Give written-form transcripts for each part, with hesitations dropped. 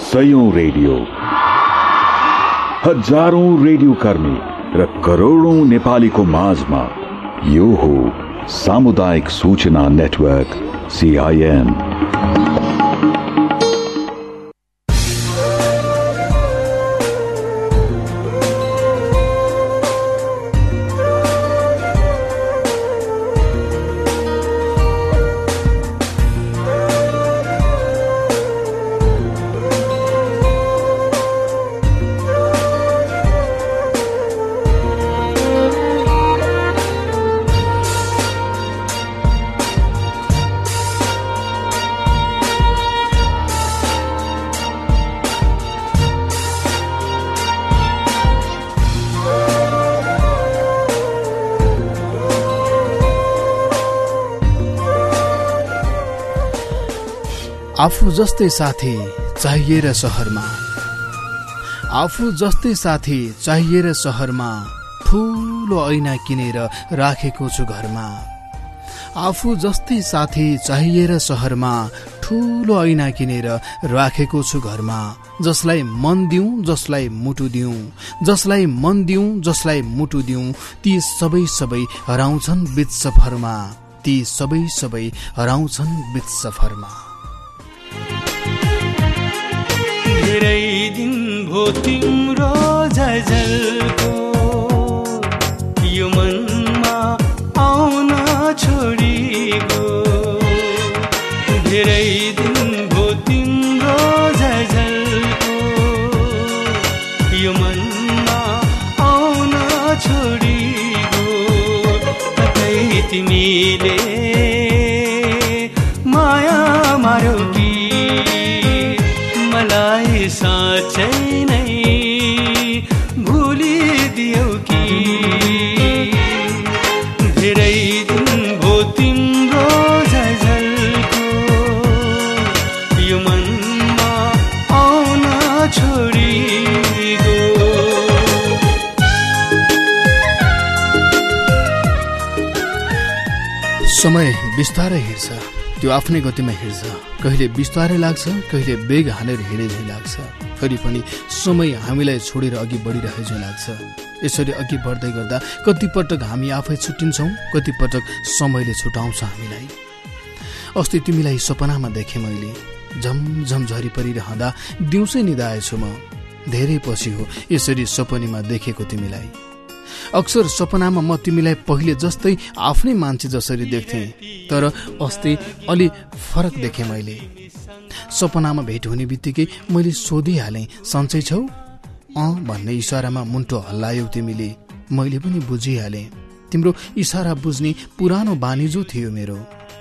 सयौं radio, हजारौं radio कर्मी र करोडौं नेपालीको माझमा यो हो सामुदायिक सूचना नेटवर्क CIN। आफू जस्तै साथी चाहिएर सहरमा, आफू जस्तै साथी चाहिएर सहरमा, ठुलो ऐना किनेर राखेको छु घरमा। आफू जस्तै साथी चाहिएर सहरमा, ठुलो ऐना किनेर राखेको छु घरमा। जसलाई मन दिउँ जसलाई मुटु दिउँ, जसलाई मन दिउँ जसलाई मुटु दिउँ, ती सबै सबै हराउँछन् बीच सफरमा, ती सबै सबै हराउँछन् बीच सफरमा। धेरै दिन भो तिम्रो झलझलको यो मनमा आउन छोडेको, धेरै दिन भो तिम्रो झलझलको यो मनमा आउन छोडेको। कतै तिमीले माया मार्यो कि मलाई साँच्चै नै भुलिदियौ कि? धेरै दिन भो तिम्रो झलझलको यो मनमा आउन छोडेको। समय बिस्तारै हिँड्छ, त्यो आफ्नै गतिमा हिँड्छ। कहिले बिस्तारै लाग्छ, कहिले बेग हानेर हिँडे झैँ लाग्छ। फेरि पनि समय हामीलाई छोडेर अघि बढिरहे झैँ लाग्छ। यसरी अघि बढ्दै गर्दा कतिपटक हामी आफै छुट्टिन्छौँ, कतिपटक समयले छुटाउँछ हामीलाई। अस्ति तिमीलाई सपनामा देखेँ मैले, झमझम झरी परिरहँदा दिउँसै निदाएछु म। धेरै पछि हो यसरी सपनीमा देखेको तिमीलाई। अक्सर सपनामा म तिमीलाई पहिले जस्तै आफ्नै मान्छे जसरी देख्थेँ, तर अस्ति अलि फरक देखेँ मैले। सपनामा भेट हुने बित्तिकै मैले सोधिहालेँ, सन्चै छौ? भन्ने इसारामा मुन्टो हल्लायौ तिमीले। मैले पनि बुझिहालेँ, तिम्रो इसारा बुझ्ने पुरानो बानी जो थियो मेरो।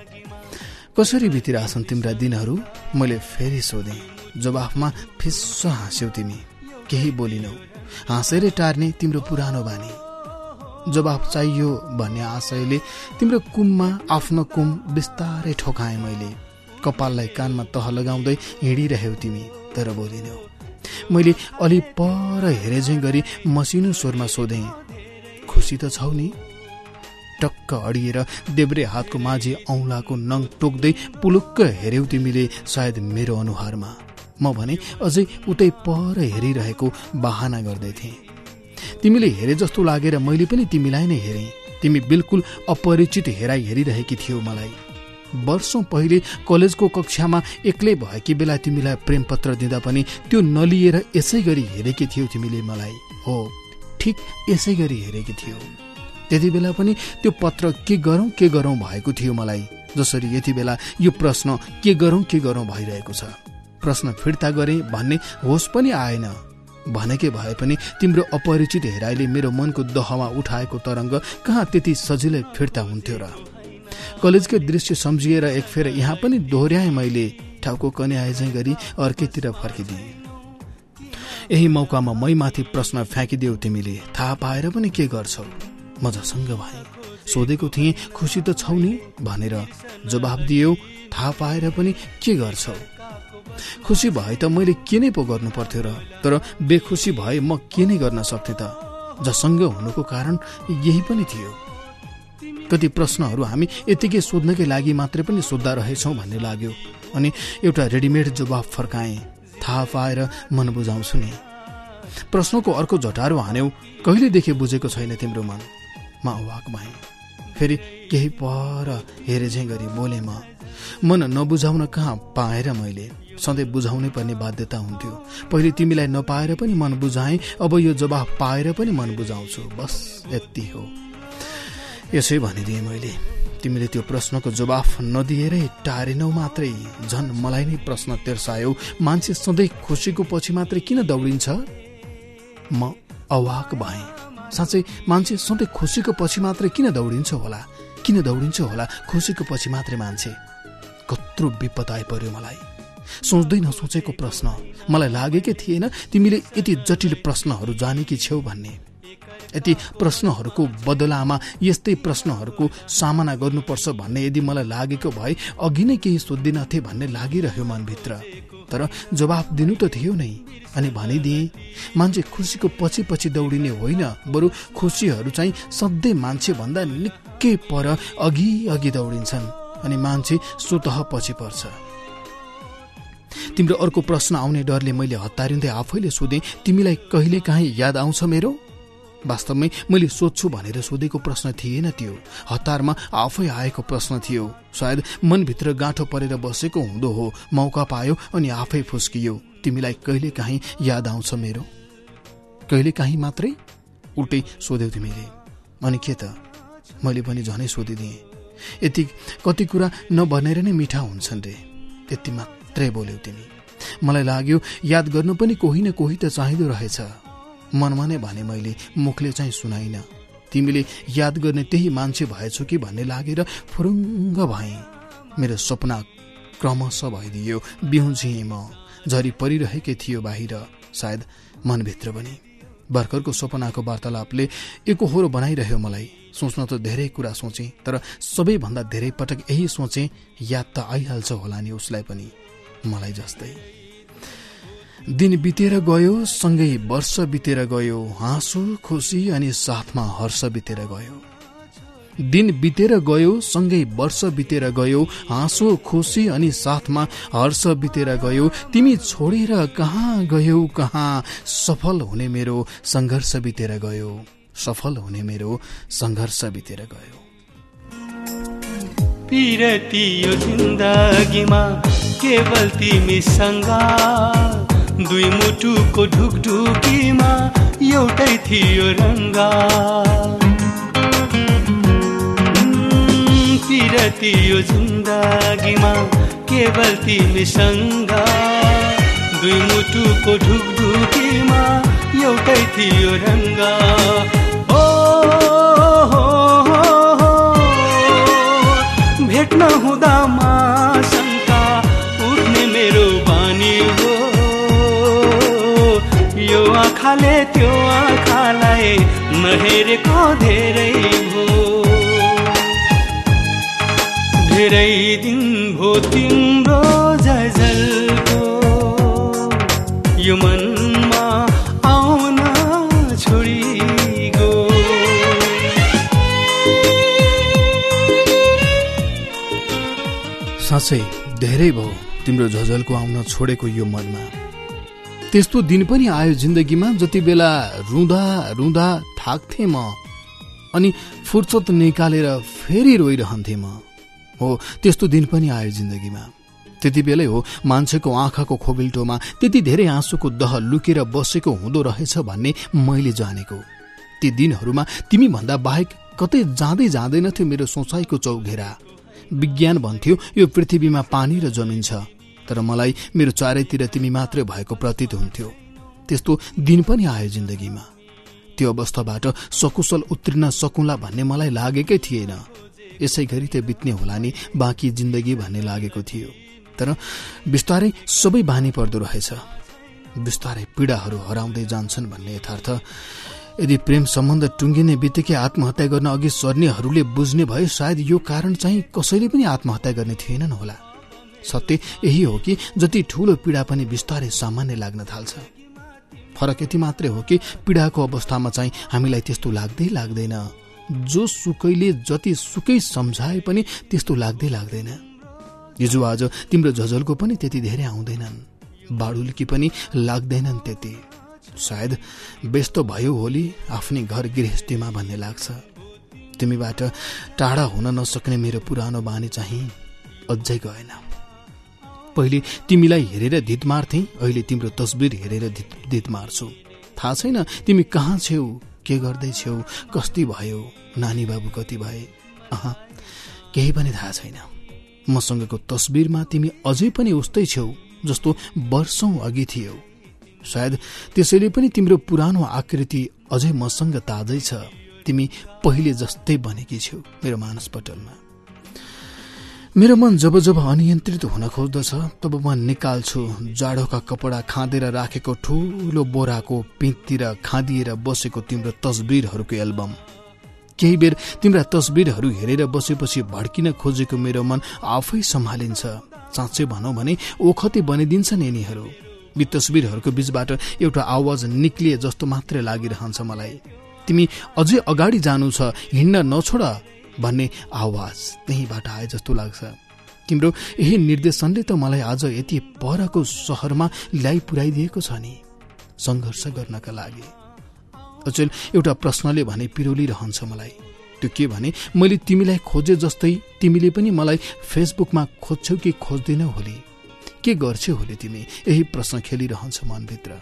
कसरी बितिरहेछन् तिम्रा दिनहरू? मैले फेरि सोधेँ। जवाफमा फिस्स हाँस्यौ तिमी, केही बोलिनौ। हाँसेरै टार्ने तिम्रो पुरानो बानी। जवाफ चाहियो भन्ने आशयले तिम्रो कुममा आफ्नो कुम बिस्तारै ठोकाएँ मैले। कपाललाई कानमा तह लगाउँदै हिँडिरहेौ तिमी, तर बोलिनौ। मैले अलि पर हेरेझै गरी मसिनो स्वरमा सोधेँ, खुसी त छौ नि? टक्क अडिएर देब्रे हातको माझी औँलाको नङ टोक्दै पुलुक्क हेर्यौ तिमीले सायद मेरो अनुहारमा। म भने अझै उतै पर हेरिरहेको बहाना गर्दै थिएँ। तिमीले हेरे जस्तो लागेर मैले पनि तिमीलाई नै हेरेँ। तिमी बिल्कुल अपरिचित हेराइ हेरिरहेकी थियौ मलाई। वर्षौं पहिले कलेजको कक्षामा एक्लै भएकी बेला तिमीलाई प्रेम पत्र दिँदा पनि त्यो नलिएर यसै गरी हेरेकी थियौ तिमीले मलाई। हो, ठिक यसै गरी हेरेकी थियौ। त्यति बेला पनि त्यो पत्र के गरौँ भएको थियो मलाई, जसरी यति बेला यो प्रश्न के गरौँ भइरहेको छ। प्रश्न फिर्ता गरेँ भन्ने होस पनि आएन। भनेकै भए पनि तिम्रो अपरिचित हेराइले मेरो मनको दहमा उठाएको तरङ्ग कहाँ त्यति सजिलै फिर्ता हुन्थ्यो र? कलेजकै दृश्य सम्झिएर एक फेर यहाँ पनि दोहोर्याएँ मैले। टाउको कन्याए झैँ गरी अर्कैतिर फर्किदिएँ। यही मौकामा मैमाथि प्रश्न फ्याँकिदेऊ तिमीले। थाहा पाएर पनि के गर्छौ? म झसङ्ग भएँ। सोधेको थिएँ, खुसी त छौ नि भनेर। जवाफ दियौ, थाहा पाएर पनि के गर्छौ? खुसी भए त मैले के नै पो गर्नु पर्थ्यो र? तर बेखुसी भए म के नै गर्न सक्थे त? झसङ्ग हुनुको कारण यही पनि थियो। कति प्रश्नहरू हामी यतिकै सोध्नकै लागि मात्रै पनि सोध्दा रहेछौँ भन्ने लाग्यो। अनि एउटा रेडिमेड जवाफ फर्काएँ। थाहा थाहा पाएर मन बुझाउँछु नि। प्रश्नको अर्को झटारो हान्यौ, कहिलेदेखि बुझेको छैन तिम्रो मन। म अवाक भएँ। फेरि केही पर हेरेझै गरी बोले म। मन नबुझाउन कहाँ पाएर मैले, सधैँ बुझाउनै पर्ने बाध्यता हुन्थ्यो। पहिले तिमीलाई नपाएर पनि मन बुझाएँ, अब यो जवाफ पाएर पनि मन बुझाउँछु। बस यति हो। यसै भनिदिएँ मैले। तिमीले त्यो प्रश्नको जवाफ नदिएरै टारेनौ मात्रै। झन् मलाई नै प्रश्न तेर्सायौ, मान्छे सधैँ खुसीको पछि मात्रै किन दौडिन्छ? म अवाक भएँ। साँच्चै मान्छे सधैँ खुसीको पछि मात्रै किन दौडिन्छ होला? किन दौडिन्छ होला खुसीको पछि मात्रै मान्छे? कत्रो विपद आइपर्यो मलाई। सोच्दै नसोचेको प्रश्न। मलाई लागेकै थिएन तिमीले यति जटिल प्रश्नहरू जानेकी छेउ भन्ने। यति प्रश्नहरूको बदलामा यस्तै प्रश्नहरूको सामना गर्नुपर्छ भन्ने यदि मलाई लागेको भए अघि नै केही सोध्दिनथे भन्ने लागिरह्यो मनभित्र। तर जवाफ दिनु त थियो नै। अनि भनिदिए, मान्छे खुसीको पछि पछि दौडिने होइन, बरु खुसीहरू चाहिँ सधैँ मान्छे भन्दा निकै पर अघि अघि दौडिन्छन् अनि मान्छे स्वतः पछि पर्छ। तिम्रो अर्को प्रश्न आउने डरले मैले हतारिँदै आफैले सोधेँ, तिमीलाई कहिले काहीँ याद आउँछ मेरो? वास्तवमै मैले सोध्छु भनेर सोधेको प्रश्न थिएन त्यो, हतारमा आफै आएको प्रश्न थियो। सायद मनभित्र गाँठो परेर बसेको हुँदो हो। मौका पायो अनि आफै फुस्कियो। तिमीलाई कहिले काहीँ याद आउँछ मेरो? कहिले काहीँ मात्रै उल्टै सोध्यौ तिमीले। अनि के त? मैले पनि झनै सोधिदिएँ। यति कति कुरा नभनेर नै मिठा हुन्छन् रे, यति मात्रै बोल्यौ तिमी। मलाई लाग्यो याद गर्नु पनि कोही न कोही त चाहिँदो रहेछ। मनमा नै भने मैले, मुखले चाहिँ सुनाइन। तिमीले याद गर्ने त्यही मान्छे भएछौ कि भन्ने लागेर फुरुङ्ग भएँ। मेरो सपना क्रमशः भइदियो। बिउझिएँ म। झरी परिरहेकै थियो बाहिर, सायद मनभित्र पनि। भर्खरको सपनाको वार्तालापले एकहोरो बनाइरह्यो मलाई। सोच्न त धेरै कुरा सोचेँ, तर सबैभन्दा धेरै पटक यही सोचेँ, याद त आइहाल्छ होला नि उसलाई पनि, मलाई जस्तै। दिन बितेर गयो, सँगै वर्ष बितेर गयो, हाँसो खुसी अनि साथमा हर्ष बितेर गयो। दिन बितेर गयो, सँगै वर्ष बितेर गयो, हाँसो खुसी अनि साथमा हर्ष बितेर गयो। तिमी छोडेर कहाँ गयौ कहाँ, सफल हुने मेरो संघर्ष बितेर गयो। सफल हुने मेरो संघर्ष बितेर गयो। पिरती यो जिन्दगीमा केवल तिमीसँग, दुई मुटुको ढुकढुकीमा एउटै थियो रङ्ग। पिरती यो जिन्दगीमा केवल तिमीसँग, दुई मुटुको ढुकढुकीमा एउटै थियो रङ्ग। भेट्न हुँदामा शङ्का उठ्ने मेरो बानी हो। यो आँखाले त्यो आँखालाई नहेरेको धेरै भो। धेरै दिन भो तिम्रो झलझलको यो मनमा आउन छोडी गो। साँच्चै धेरै भयो तिम्रो झलझलको आउन छोडेको यो मनमा। त्यस्तो दिन पनि आयो जिन्दगीमा जति बेला रुँदा रुँदा थाक्थे म, अनि फुर्सद निकालेर फेरि रोइरहन्थे म। हो, त्यस्तो दिन पनि आयो जिन्दगीमा। त्यति बेलै हो मान्छेको आँखाको खोबिल्टोमा त्यति धेरै आँसुको दह लुकेर बसेको हुँदो रहेछ भन्ने मैले जानेको। ती दिनहरूमा तिमी भन्दा बाहेक कतै जाँदै जाँदैनथ्यो मेरो सोचाइको चौघेरा। विज्ञान भन्थ्यो यो पृथ्वीमा पानी र जमिन छ, तर मलाई मेरो चारैतिर तिमी मात्रै भएको प्रतीत हुन्थ्यो। त्यस्तो दिन पनि आयो जिन्दगीमा। त्यो अवस्थाबाट सकुशल उत्रिन सकुला भन्ने मलाई लागेकै थिएन। यसै गरी त बित्ने होला नि बाँकी जिन्दगी भन्ने लागेको थियो। तर बिस्तारै सबै बानी पर्दो रहेछ। बिस्तारै पीडाहरू हराउँदै जान्छन् भन्ने यथार्थ यदि प्रेम सम्बन्ध टुङ्गिने बित्तिकै आत्महत्या गर्न अघि सर्नेहरूले बुझ्ने भए सायद यो कारण चाहिँ कसैले पनि आत्महत्या गर्ने थिएनन् होला। सत्य यही हो कि जति ठूलो पीडा पनि बिस्तारै सामान्य लाग्न थाल्छ। फरक यति मात्रै हो कि पीडाको अवस्थामा चाहिँ हामीलाई त्यस्तो लाग्दैन। जो सुकैले जति सुकै सम्झाए पनि त्यस्तो लाग्दैन। हिजो आज तिम्रो झझलको पनि त्यति धेरै आउँदैनन्। बाडुल्की पनि लाग्दैनन् त्यति। सायद व्यस्त भयो होली आफ्नै घर गृहस्थीमा भन्ने लाग्छ। तिमीबाट टाढा हुन नसक्ने मेरो पुरानो बानी चाहिँ अझै गएन। पहिले तिमीलाई हेरेर धित मार्थे, अहिले तिम्रो तस्बिर हेरेर धित मार्छु। थाहा छैन तिमी कहाँ छेउ, के गर्दैछौ, कस्ती भयो, नानी बाबु कति भए, केही पनि थाहा छैन। मसँगको तस्बिरमा तिमी अझै पनि उस्तै छेउ जस्तो वर्षौं अघि थियौ। सायद त्यसैले पनि तिम्रो पुरानो आकृति अझै मसँग ताजै छ। तिमी पहिले जस्तै बनेकी छेउ मेरो मानसपटलमा। मेरो मन जब जब अनियन्त्रित हुन खोज्दछ तब म निकाल्छु जाडोका कपडा खाँदेर राखेको ठूलो बोराको पिँधतिर खाँदिएर बसेको तिम्रो तस्बिरहरूको एल्बम। केही बेर तिम्रा तस्बिरहरू हेरेर बसेपछि भड्किन खोजेको मेरो मन आफै सम्हालिन्छ। साँच्चै भनौं भने ओखती बनिदिन्छन् यिनीहरू। यी तस्बिरहरूको बीचबाट एउटा आवाज निक्लिए जस्तो मात्रै लागिरहन्छ मलाई। तिमी अझै अगाडि जानु छ, हिँड्न नछोड भन्ने आवाज त्यहीबाट आए जस्तो लाग्छ। तिम्रो यही निर्देशनले त मलाई आज यति परको शहरमा ल्याइ पुर्याइदिएको छ नि, संघर्ष गर्नका लागि। अचेल एउटा प्रश्नले भने पिरोलिरहन्छ मलाई। त्यो के भने मैले तिमीलाई खोजे जस्तै तिमीले पनि मलाई फेसबुकमा खोज्छौ कि खोज्दैनौ होली, के गर्छौ होली तिमी, यही प्रश्न खेलिरहन्छ मनभित्र।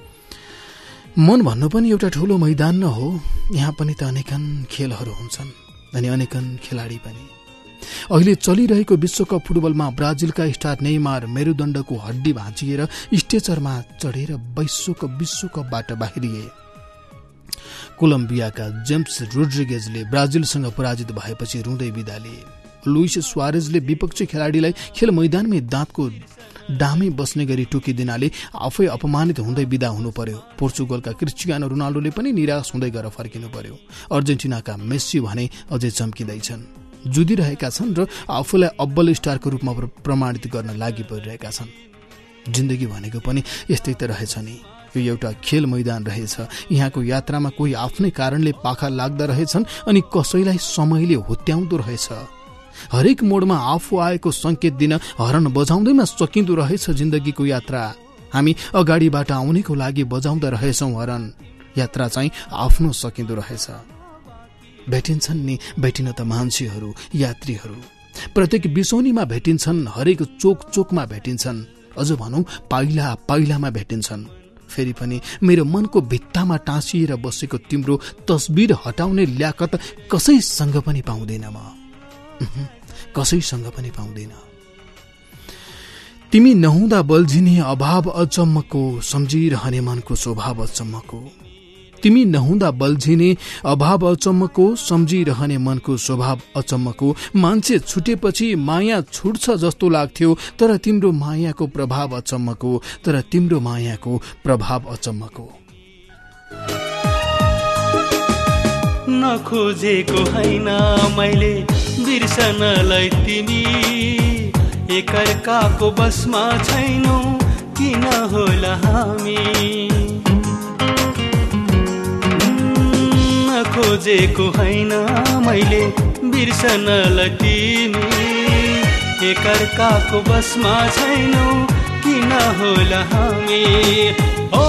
मन भन्नु पनि एउटा ठूलो मैदान न हो, यहाँ पनि त अनेकन खेलहरू हुन्छन् अनि अनेकन खेलाडी पनि। अहिले चलिरहेको विश्वकप फुटबलमा ब्राजिलका स्टार नेइमार मेरुदण्डको हड्डी भाँचिएर स्टेजरमा चढेर विश्वकपबाट बाहिरिए। कोलम्बियाका जेम्स रोड्रिगेजले ब्राजिलसँग पराजित भएपछि रुँदै बिदा लिए। लुइस सुआरेजले विपक्षी खेलाडीलाई खेल मैदानमै दाँतको डामै बस्ने गरी टोकिदिनाले आफै अपमानित हुँदै बिदा हुनु पर्यो। पोर्चुगलका क्रिस्टियानो रोनाल्डोले पनि निराश हुँदै घर फर्किनु पर्यो। अर्जेन्टिनाका मेस्सी भने अझै चम्किँदैछन्, जुधिरहेका छन् र आफूलाई अब्बल स्टारको रूपमा प्रमाणित गर्न लागि परिरहेका छन्। जिन्दगी भनेको पनि यस्तै त रहेछ नि, यो एउटा खेल मैदान रहेछ। यहाँको यात्रामा कोही आफ्नै कारणले पाखा लाग्दा रहेछन् अनि कसैलाई समयले हुत्याउँदो रहेछ। हरेक मोडमा आफू आएको संकेत दिन हर्न बजाउँदैमा सकिँदो रहेछ जिन्दगीको यात्रा। हामी अगाडिबाट आउनेको लागि बजाउँदा रहेछौं हर्न, यात्रा चाहिँ आफ्नो सकिँदो रहेछ। भेटिन्छन् नि भेटिन त मान्छेहरू, यात्रीहरू प्रत्येक बिसौनीमा भेटिन्छन्, हरेक चोक चोकमा भेटिन्छन्, अझ भनौं पाइला पाइलामा भेटिन्छन्। फेरि पनि मेरो मनको भित्तामा टाँसिएर बसेको तिम्रो तस्बिर हटाउने ल्याकत कसैसँग पनि पाउँदैन म, कसैसँग पनि पाउँदैन। तिमी नहुँदा बल्झिने अभाव अचम्मको, सम्झिरहने मनको स्वभाव अचम्मको। तिमी नहुँदा बल्झिने अभाव अचम्मको, सम्झिरहने मनको स्वभाव अचम्मको। मान्छे छुटेपछि माया छुट्छ जस्तो लाग्थ्यो, तर तिम्रो मायाको प्रभाव अचम्मको, तर तिम्रो मायाको प्रभाव अचम्मको। नखोजेको हैन मैले बिर्सनलाई तिमी, एकअर्काको बसमा छैनौ किन होला हामी। खोजेको हैन मैले बिर्सनलाई तिमी, एकअर्काको बसमा छैनौ किन होला हामी। ओ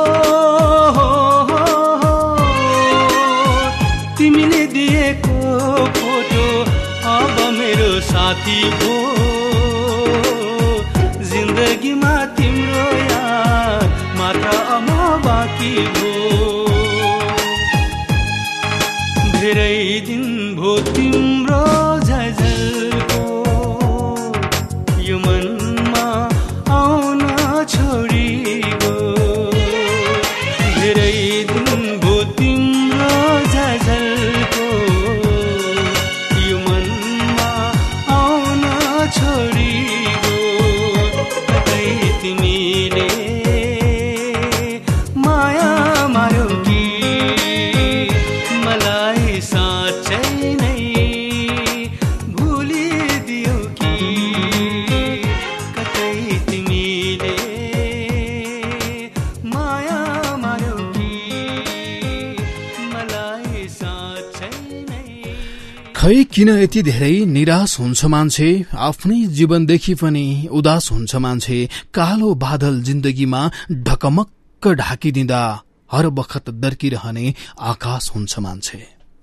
तिमीले दिएको फोटो अब मेरो साथी भो, जिन्दगीमा तिम्रो याद मात्र अब बाँकी भो। धेरै दिन भो तिम्रो झझलको यो मनमा आउन छोडिगो। धेरै दिन भो तिम्रो झझलको यो मनमा आउन छोडिगो। कतै तिमीले माया खै किन यति धेरै निराश हुन्छ मान्छे, आफ्नै जीवनदेखि पनि उदास हुन्छ मान्छे। कालो बादल जिन्दगीमा ढकमक्क ढाकिदिँदा हर बखत दर्किरहने आकाश हुन्छ मान्छे।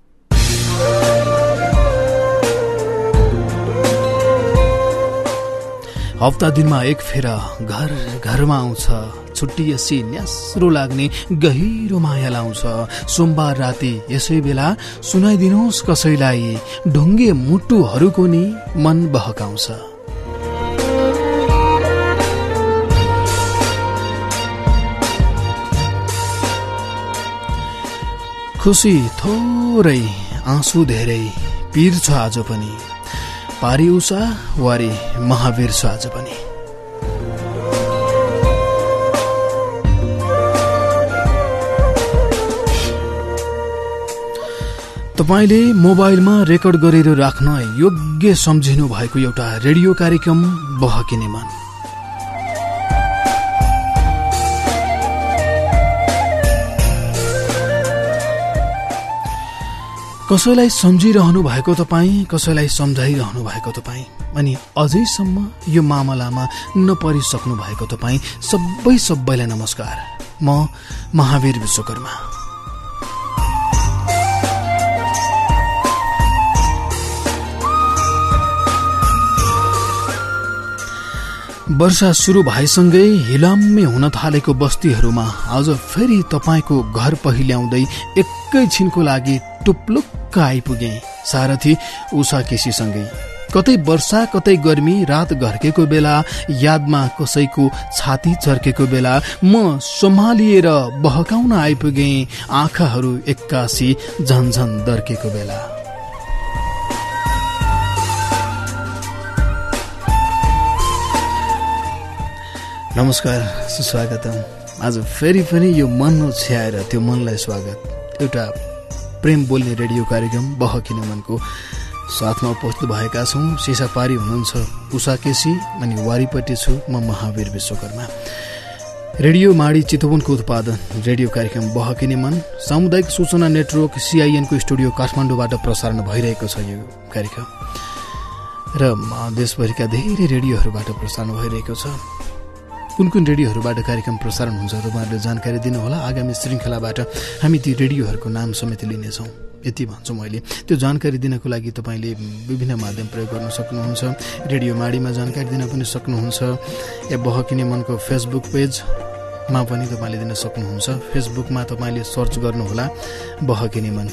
हप्ता दिनमा एक फेर घर घरमा आउँछ, छुट्टिएसी न्यास्रो लाग्ने गहिरो माया लाउँछ। सोमबार राति यसै बेला सुनाइदिनुहोस् कसैलाई, ढुङ्गे मुटुहरूको नि मन बहकाउँछ। खुसी थोरै आँसु धेरै, पीर छ आज पनि, पारी उषा वारी महावीर छ आज पनि। तपाईले मोबाइलमा रेकर्ड गरेर राख्न योग्य सम्झिनु भएको एउटा रेडियो कार्यक्रम बहकिने मन। कसैलाई सम्झिरहनु भएको तपाईँ, कसैलाई सम्झाइरहनु भएको तपाईँ, अनि अझैसम्म यो मामलामा नपरिसक्नु भएको तपाईँ सबैलाई नमस्कार। म महावीर विश्वकर्मा। वर्षा सुरु भएसँगै हिलाम्मे हुन थालेको बस्तीहरूमा आज फेरि तपाईको घर पहिल्याउँदै एकैछिनको लागि टुप्लुक्क आइपुगे सारथी उषा केसीसँगै। कतै वर्षा कतै गर्मी, रात घर्केको बेला, यादमा कसैको छाती चर्केको बेला म सम्हालिएर बहकाउन आइपुगे, आँखाहरू एक्कासी झन्झन दर्केको बेला। नमस्कार, सुस्वागतम। आज फेरि पनि यो मन ओछ्याएर त्यो मनलाई स्वागत। एउटा प्रेम बोल्ने रेडियो कार्यक्रम बहकिने मनको साथमा उपस्थित भएका छौँ। सिसापारी हुनुहुन्छ उषा केसी अनि वारीपट्टि छु म महावीर विश्वकर्मा। रेडियो माडी चितवनको उत्पादन रेडियो कार्यक्रम बहकिने मन सामुदायिक सूचना नेटवर्क CIN को स्टुडियो काठमाडौँबाट प्रसारण भइरहेको छ यो कार्यक्रम र देशभरिका धेरै रेडियोहरूबाट प्रसारण भइरहेको छ। कुन कुन रेडियोहरूबाट कार्यक्रम प्रसारण हुन्छ तपाईँहरूले जानकारी दिनुहोला। आगामी श्रृङ्खलाबाट हामी ती रेडियोहरूको नाम समेत लिनेछौँ। यति भन्छु मैले। त्यो जानकारी दिनको लागि तपाईँले विभिन्न माध्यम प्रयोग गर्न सक्नुहुन्छ। रेडियो माडीमा जानकारी दिन पनि सक्नुहुन्छ, या बहकिने मनको फेसबुक पेजमा पनि तपाईँले दिन सक्नुहुन्छ। फेसबुकमा तपाईँले सर्च गर्नुहोला बहकिने मन,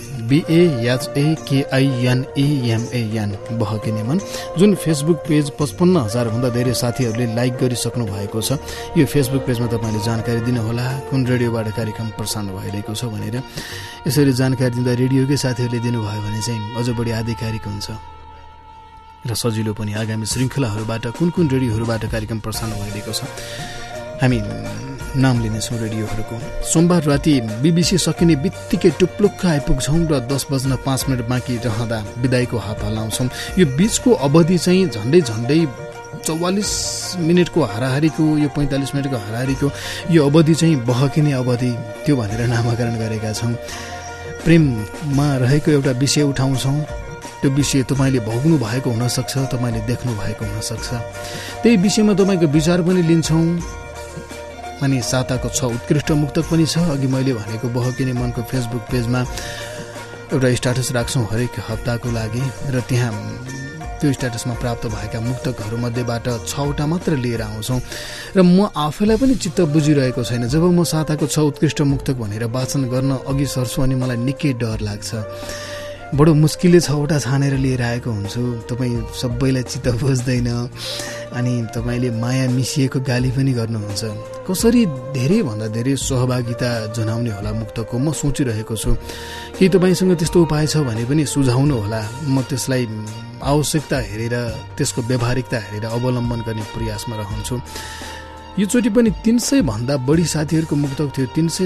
BAHAKINEMAN बहकिने मन। जुन फेसबुक पेज 55,000 भन्दा धेरै साथीहरूले लाइक गरिसक्नु भएको छ। यो फेसबुक पेजमा तपाईँले जानकारी दिनुहोला कुन रेडियोबाट कार्यक्रम प्रसारण भइरहेको छ भनेर। यसरी जानकारी दिँदा रेडियोकै साथीहरूले दिनुभयो भने चाहिँ अझ बढी आधिकारिक हुन्छ र सजिलो पनि। आगामी श्रृङ्खलाहरूबाट कुन कुन रेडियोहरूबाट कार्यक्रम प्रसारण भइरहेको छ हामी नाम लिनेछौँ रेडियोहरूको। सोमबार राति BBC सकिने बित्तिकै टुप्लुक्क आइपुग्छौँ र 10:05 बाँकी रहँदा बिदाईको हात हल्लाउँछौँ। यो बीचको अवधि चाहिँ झन्डै 44 मिनटको हाराहारीको, यो 45 मिनटको हाराहारीको यो अवधि चाहिँ बहकिने अवधि त्यो भनेर नामाकरण गरेका छौँ। प्रेममा रहेको एउटा विषय उठाउँछौँ। त्यो विषय तपाईँले भोग्नु भएको हुनसक्छ, तपाईँले देख्नु भएको हुनसक्छ। त्यही विषयमा तपाईँको विचार पनि लिन्छौँ। अनि साताको 6 उत्कृष्ट मुक्तक पनि छ। अघि मैले भनेको बहकिने मनको फेसबुक पेजमा एउटा स्ट्याटस राख्छौँ हरेक हप्ताको लागि र त्यहाँ त्यो स्ट्याटसमा प्राप्त भएका मुक्तकहरूमध्येबाट 6वटा मात्र लिएर आउँछौँ। र म आफैलाई पनि चित्त बुझिरहेको छैन। जब म साताको 6 उत्कृष्ट मुक्तक भनेर वाचन गर्न अघि सर्छु अनि मलाई निकै डर लाग्छ। बडो मुस्किलले 6वटा छानेर लिएर आएको हुन्छु। तपाईँ सबैलाई चित्त बुझ्दैन अनि तपाईँले माया मिसिएको गाली पनि गर्नुहुन्छ। कसरी धेरैभन्दा धेरै सहभागिता जनाउने होला मुक्तको म सोचिरहेको छु। के तपाईँसँग त्यस्तो उपाय छ भने पनि सुझाउनु होला। म त्यसलाई आवश्यकता हेरेर, त्यसको व्यावहारिकता हेरेर अवलम्बन गर्ने प्रयासमा रहन्छु। योचोटि पनि 300 भन्दा बढी साथीहरूको मुक्तक थियो।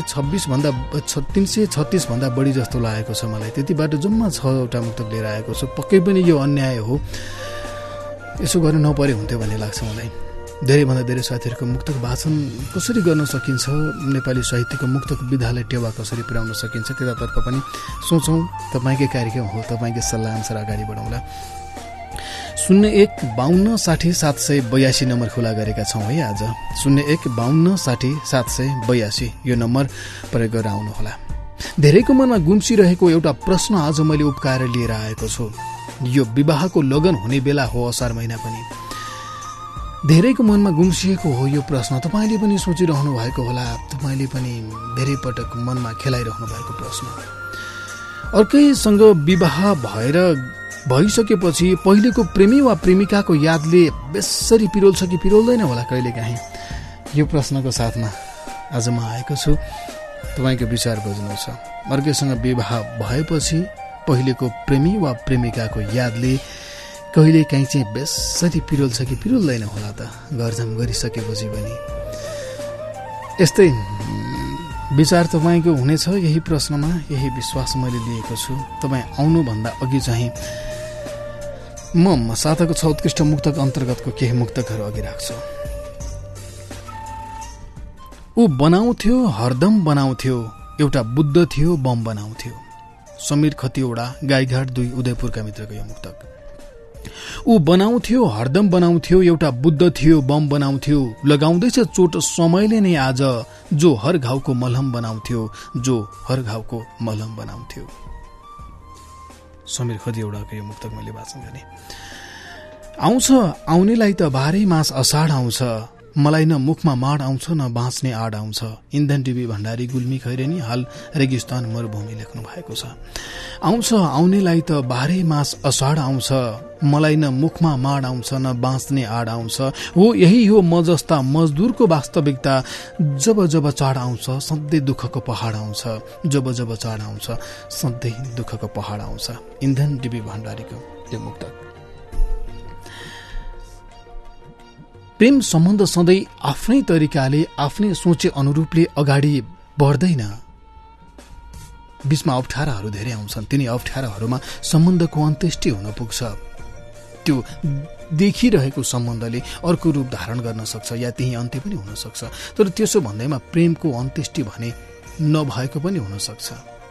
336 भन्दा बढी जस्तो लागेको छ मलाई। त्यतिबाट जम्मा 6वटा मुक्तक लिएर आएको छु। पक्कै पनि यो अन्याय हो। यसो गर्नु नपरे हुन्थ्यो भन्ने लाग्छ मलाई। धेरैभन्दा धेरै साथीहरूको मुक्तक वाचन कसरी गर्न सकिन्छ, नेपाली साहित्यको मुक्तक विधालाई टेवा कसरी पुर्याउन सकिन्छ, त्यतातर्फ पनि सोचौँ। तपाईँकै कार्यक्रम हो, तपाईँकै सल्लाह अनुसार अगाडि बढाउँला। 015260 नम्बर खुला गरेका छौँ है आज। 015260 यो नम्बर प्रयोग गरेर आउनुहोला। धेरैको मनमा गुम्सिरहेको एउटा प्रश्न आज मैले उपकाएर लिएर आएको छु। यो विवाहको लगन हुने बेला हो, असार महिना पनि। धेरैको मनमा गुम्सिएको हो यो प्रश्न। तपाईँले पनि सोचिरहनु भएको होला, तपाईँले पनि धेरै पटक मनमा खेलाइरहनु भएको प्रश्न। अर्कैसँग विवाह भइसकेपछि पहिलेको प्रेमी वा प्रेमिकाको यादले बेसरी पिरोल्छ कि पिरोल्दैन होला कहिलेकाहीँ। यो प्रश्नको साथमा आज म आएको छु। तपाईँको विचार बुझ्नु छ। अर्कैसँग विवाह भएपछि पहिलेको प्रेमी वा प्रेमिकाको यादले कहिलेकाहीँ चाहिँ बेसरी पिरोल्छ कि पिरोल्दैन होला त, घरजाम गरिसकेपछि पनि। यस्तै विचार तपाईँको हुनेछ यही प्रश्नमा, यही विश्वास मैले लिएको छु। तपाईँ आउनुभन्दा अघि चाहिँ म साताको 6 उत्कृष्ट मुक्तक अन्तर्गतको केही मुक्तकहरू अघि राख्छु। ऊ बनाउँथ्यो, हरदम बनाउँथ्यो, एउटा बुद्ध थियो, बम बनाउँथ्यो। समीर खतिवडा, गाईघाट 2, उदयपुरका मित्रको यो मुक्तक। ऊ बनाउँथ्यो, हरदम बनाउँथ्यो, एउटा बुद्ध थियो, बम बनाउँथ्यो। लगाउँदैछ चोट समयले नै आज, जो हर घाउको मलहम बनाउँथ्यो, जो हर घाउको मलहम बनाउँथ्यो। समीर खतिवडाको यो मुक्तक मैले वाचन गरेँ। आउँछ आउनेलाई त बाह्रै मास असाढ आउँछ, मलाई न मुखमा माड आउँछ न बाँच्ने आड आउँछ। इन्धन टिभी भण्डारी, गुल्मी खैरेनी, हाल रेगिस्तान मरुभूमि लेख्नु भएको छ। आउँछ आउनेलाई त बाह्रै मास असाढ आउँछ, मलाई न मुखमा माड आउँछ न बाँच्ने आड आउँछ। हो यही हो म जस्ता मजदुरको वास्तविकता, जब जब चाड आउँछ सधैँ दुःखको पहाड आउँछ, जब जब चाड आउँछ सधैँ दुःखको पहाड आउँछ। इन्धन टिभी भण्डारीको त्यो मुक्तक। प्रेम सम्बन्ध सधैँ आफ्नै तरिकाले, आफ्नै सोचे अनुरूपले अगाडि बढ्दैन। बीचमा अप्ठ्याराहरू धेरै आउँछन्। तिनी अप्ठ्याराहरूमा सम्बन्धको अन्त्येष्टि हुन पुग्छ। त्यो देखिरहेको सम्बन्धले अर्को रूप धारण गर्न सक्छ या त्यही अन्त्य पनि हुन सक्छ। तर त्यसो भन्दैमा प्रेमको अन्त्येष्टि भने नभएको पनि हुन सक्छ।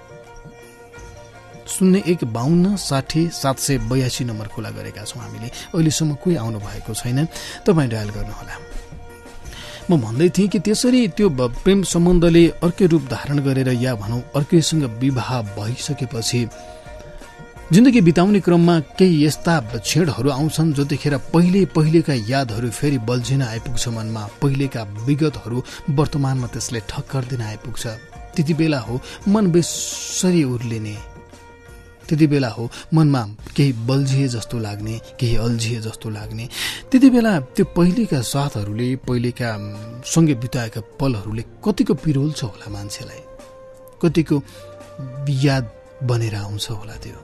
015260 नम्बर खुला गरेका छौँ हामीले। अहिलेसम्म कोही आउनु भएको छैन, तपाईँ डायल गर्नुहोला। म भन्दै थिएँ कि त्यसरी त्यो प्रेम सम्बन्धले अर्कै रूप धारण गरेर या भनौँ अर्कैसँग विवाह भइसकेपछि जिन्दगी बिताउने क्रममा केही यस्ता क्षणहरू आउँछन् जतिखेर पहिलेका यादहरू फेरि बल्झिन आइपुग्छ मनमा। पहिलेका विगतहरू वर्तमानमा त्यसले ठक्कर दिन आइपुग्छ। त्यति बेला हो मन बेसरी उर्लिने, त्यति बेला हो मनमा केही बल्झिए जस्तो लाग्ने, केही अल्झिए जस्तो लाग्ने। त्यति बेला त्यो पहिलेका साथहरूले, पहिलेका सँगै बिताएका पलहरूले कतिको पिरोल्छ होला मान्छेलाई, कतिको याद बनेर आउँछ होला। त्यो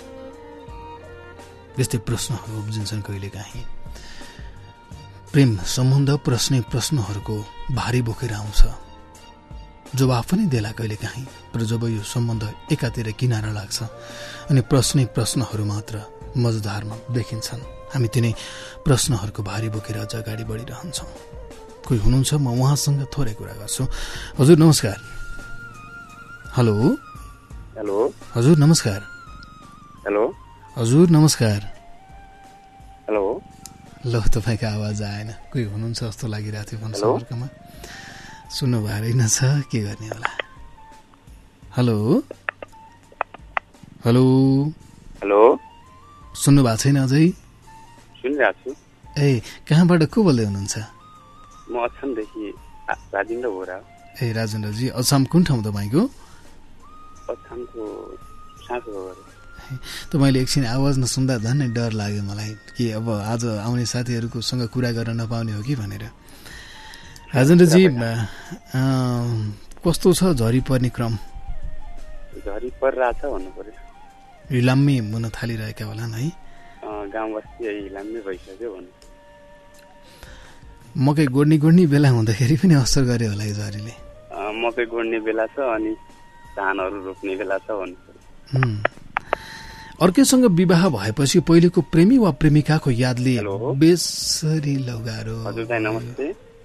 यस्तै प्रश्नहरू उब्जिन्छन् कहिलेकाहीँ। प्रेम सम्बन्ध प्रश्नहरूको भारी बोकेर आउँछ, जवाफ पनि देला कहिलेकाहीँ। तर जब यो सम्बन्ध एकातिर किनारा लाग्छ अनि प्रश्नहरू मात्र मजदारमा देखिन्छन्, हामी तिनै प्रश्नहरूको भारी बोकेर अझ अगाडि बढिरहन्छौँ। कोही हुनुहुन्छ, म उहाँसँग थोरै कुरा गर्छु। हजुर नमस्कार। हेलो हेलो हजुर नमस्कार। हेलो हजुर नमस्कार। हेलो ल तपाईँको आवाज आएन। कोही हुनुहुन्छ जस्तो लागिरहेको थियो फोन सम्पर्कमा। सुन्नु भएन छ, के गर्ने होला। हेलो हेलो हेलो सुन्नु भएको छैन अझै? सुनिरहेको छु। ए कहाँबाट को बोल्दै हुनुहुन्छ? म अछामदेखि राजेन्द्र बोरा। ए राजेन्द्रजी, अछाम कुन ठाउँ तपाईँको? अछामको साँचो। तपाईँले एकछिन आवाज नसुन्दा झन् डर लाग्यो मलाई कि अब आज आउने साथीहरूकोसँग कुरा गर्न नपाउने हो कि भनेर। राजेन्द्रजी, कस्तो छ झरी पर्ने क्रम? झरी परिरहेछ भन्नु पर्यो। हिलाम्मे हुन थालिरहेका होलान् है? गाउँ बस्ती हिलाम्मे भइसक्यो भन्नु। मकै गोड्ने बेला हुँदाखेरि पनि असर गर्यो होला यो झरीले। मकै गोड्ने बेला छ अनि धानहरू रोप्ने बेला छ भन्नु पर्यो। अर्कैसँग विवाह भएपछि पहिलेको प्रेमी वा प्रेमिकाको यादले हेलो। बेसरी लगारो। हजुर दाइ नमस्ते।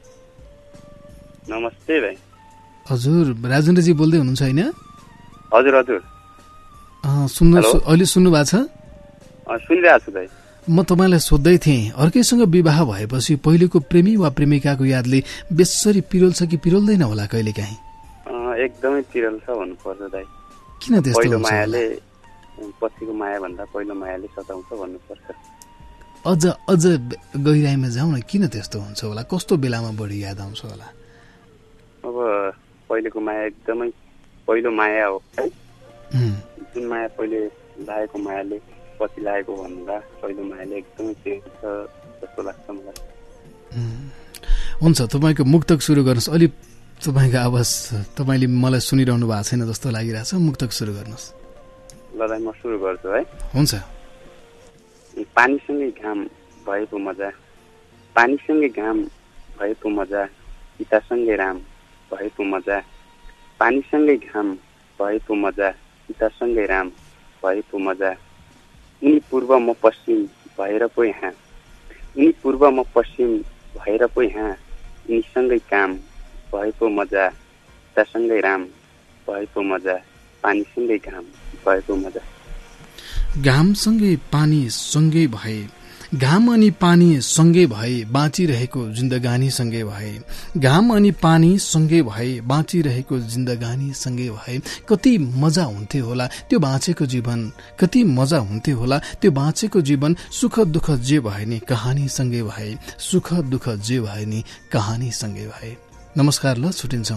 नमस्ते भाइ। हजुर राजेन्द्रजी बोल्दै हुनुहुन्छ होइन? हजुर हजुर सुन्नु हेलो। अहिले सुन्नु भएको छ? सुनिरहेको छु दाइ। म तपाईँलाई सोध्दै थिएँ अर्कैसँग विवाह भएपछि पहिलेको प्रेमी वा प्रेमिकाको यादले बेसरी पिरोल्छ कि पिरोल्दैन होला कहिलेकाहीँ? एकदमै पिरल छ भन्नुपर्छ दाइ। किन त्यस्तो पहिलो हुन्छ होला? मायाले पछिको माया भन्दा पहिलो मायाले सताउँछ भन्नुपर्छ। अझ गहिराइमा जाउँ न, किन त्यस्तो हुन्छ होला? कस्तो बेलामा बढी याद आउँछ होला? अब पहिलेको माया एकदमै पहिलो माया हो है। जुन माया पहिले लागेको मायाले पछि लागेको भन्दा पहिलो मायाले एकदमै पिरल छ जस्तो लाग्छ मलाई। हुन्छ, तपाईँको मुक्तक सुरु गर्नुहोस्। अलि तपाईँको आवाज तपाईँले मलाई सुनिरहनु भएको छैन जस्तो लागिरहेछ। मुक्तक सुरु गर्नुहोस्। ल दाइ म सुरु गर्छु है। हुन्छ। पानीसँगै घाम भएको मजा, पानीसँगै घाम भएको मजा, पितासँगै राम भएको मजा, पानीसँगै घाम भएको मजा, पितासँगै राम भएको मजा, उनी पूर्व म पश्चिम भएर पो यहाँ, उनी पूर्व म पश्चिम भएर पो यहाँ, उनीसँगै काम भएको मजा, पितासँगै राम भएको मजा, पानीसँगै घाम भएको मजा। घामसँगै पानी सँगै भए, घाम अनि पानी सँगै भए बाँचिरहेको जिन्दगानी सँगै भए, घाम अनि पानी सँगै भए बाँचिरहेको जिन्दगानी सँगै भए, कति मजा हुन्थ्यो होला त्यो बाँचेको जीवन, कति मजा हुन्थ्यो होला त्यो बाँचेको जीवन, सुख दुःख जे भए नि कहानी सँगै भए, सुख दुःख जे भए नि कहानी सँगै भए। नमस्कार, ल छुटिन्छौँ।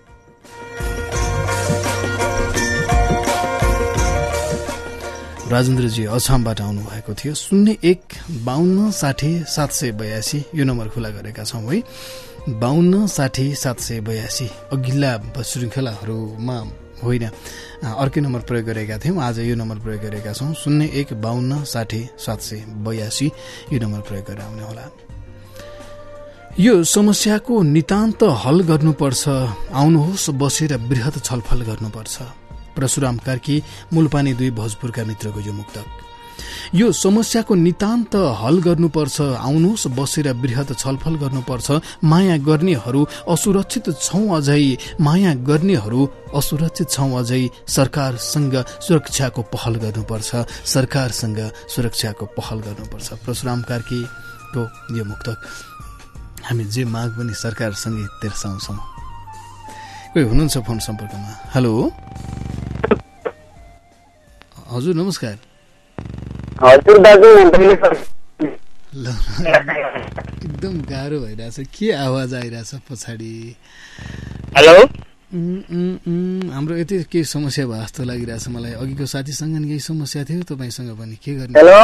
राजेन्द्रजी अछामबाट आउनुभएको थियो। 01-52-60-782 यो नम्बर खुला गरेका छौँ है। 52-60-782 अघिल्ला श्रृङ्खलाहरूमा होइन अर्कै नम्बर प्रयोग गरेका थियौँ, आज यो नम्बर प्रयोग गरेका छौँ। 01-52-60-782 यो नम्बर प्रयोग गरेर आउने होला। यो समस्याको नितान्त हल गर्नुपर्छ, आउनुहोस् बसेर बृहत छलफल गर्नुपर्छ। परशुराम कार्की, मूलपानी 2 भोजपुरका मित्रको यो मुक्तक। यो समस्याको नितान्त हल गर्नुपर्छ, आउनुहोस् बसेर बृहत छलफल गर्नुपर्छ। माया गर्नेहरू असुरक्षित छौं अझै, माया गर्नेहरू असुरक्षित छौं अझै, सरकारसँग सुरक्षाको पहल गर्नुपर्छ, सरकारसँग सुरक्षाको पहल गर्नुपर्छ। परशुराम कार्कीको यो मुक्तक। हामी जे माग पनि सरकारसँगै तिर्साउँछौँ। कोही हुनुहुन्छ फोन सम्पर्कमा? हेलो हजुर नमस्कार। हजुर दाजु ल एकदम गाह्रो भइरहेछ, के आवाज आइरहेछ पछाडि? हेलो हाम्रो यति केही समस्या भयो जस्तो लागिरहेछ मलाई। अघिको साथीसँग नि केही समस्या थियो, तपाईँसँग पनि के गर्ने? हेलो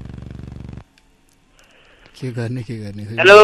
के गर्ने हेलो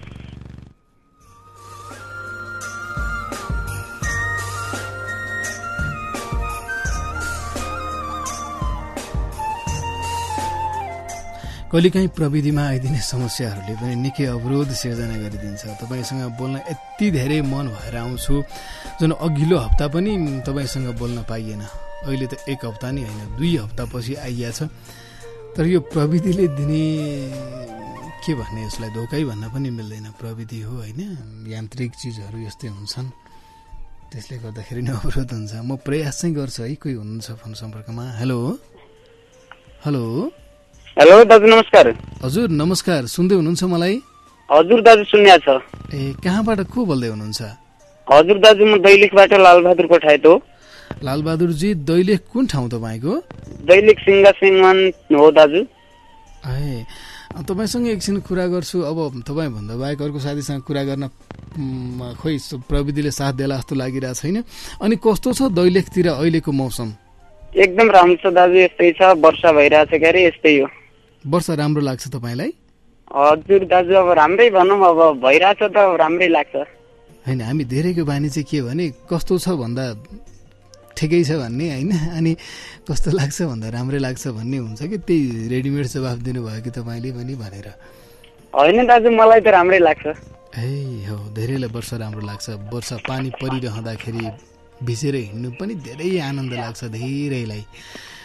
कहिलेकाहीँ प्रविधिमा आइदिने समस्याहरूले पनि निकै अवरोध सिर्जना गरिदिन्छ। तपाईँसँग बोल्न यति धेरै मन भएर आउँछु, जुन अघिल्लो हप्ता पनि तपाईँसँग बोल्न पाइएन। अहिले त 1 हप्ता नि होइन 2 हप्तापछि आइएछ। तर यो प्रविधिले दिने के भन्ने, यसलाई धोकै भन्न पनि मिल्दैन। प्रविधि हो होइन, यान्त्रिक चिजहरू यस्तै हुन्छन्, त्यसले गर्दाखेरि नै अवरोध हुन्छ। म प्रयास चाहिँ गर्छु है। कोही हुनुहुन्छ फोन सम्पर्कमा? हेलो हेलो हेलो दाजु नमस्कार। हजुर नमस्कार, सुन्दै हुनुहुन्छ मलाई? हजुर दाजु सुन्या छ। ए कहाँबाट को बोल्दै हुनुहुन्छ? हजुर दाजु म दैलेखबाट लालबहादुर पठाएत हो। लालबहादुरजी, दैलेख कुन ठाउँ तपाईँको? दैलेख सिंगासिङमान हो दाजु। ए तपाईँसँग एकछिन कुरा गर्छु। अब तपाईँभन्दा बाहेक अर्को साथीसँग कुरा गर्न खोइ प्रविधिले साथ देला जस्तो लागिरहेको छैन। अनि कस्तो छ दैलेखतिर अहिलेको मौसम? एकदम राम्रो छ दाजु, यस्तै छ, वर्षा भइरहेछ क्यारे, यस्तै हो। वर्षा राम्रो लाग्छ तपाईँलाई? हजुर दाजु अब राम्रै भनौँ, अब भइरहेछ त राम्रै लाग्छ। होइन, हामी धेरैको बानी चाहिँ के भने कस्तो छ भन्दा ठिकै छ भन्ने होइन, अनि कस्तो लाग्छ भन्दा राम्रै लाग्छ भन्ने हुन्छ कि त्यही रेडिमेड जवाफ दिनुभयो कि तपाईँले पनि भनेर? होइन दाजु, मलाई त राम्रै लाग्छ। ए हो, धेरैलाई वर्षा राम्रो लाग्छ। वर्षा पानी परिरहँदाखेरि भिजेर हिँड्नु पनि धेरै आनन्द लाग्छ धेरैलाई।